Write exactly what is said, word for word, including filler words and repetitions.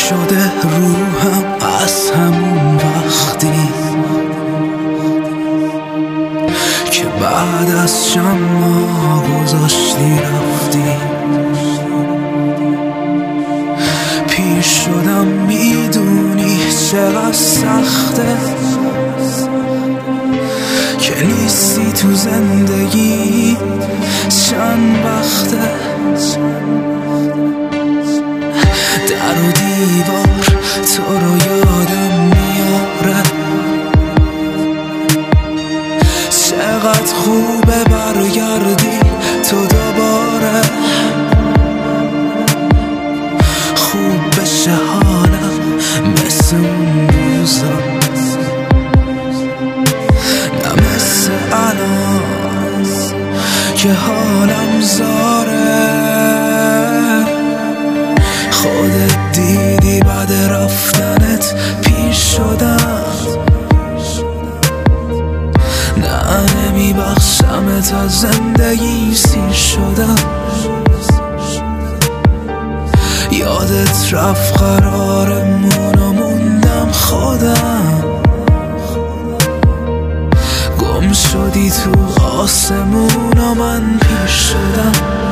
شده روحم از همون وقتی که بعد از شما گذاشتی رفتی. پیر شدم میدونی چقدر سخته که نیستی تو زندگی چند وقته. در و دیوار تو رو یادم میاره، چقدر خوبه برگردی تو دوباره. خوب بشه حالم مثل اون روزا، نه مثل الان که حالم زاره. خودت دیدی بعد رفتنت پیر شدم، نه نمیبخشم تا زندگی سیر شدم. یادت رفت قرارمون و موندم خودم، گم شدی تو آسمون و من پیر شدم.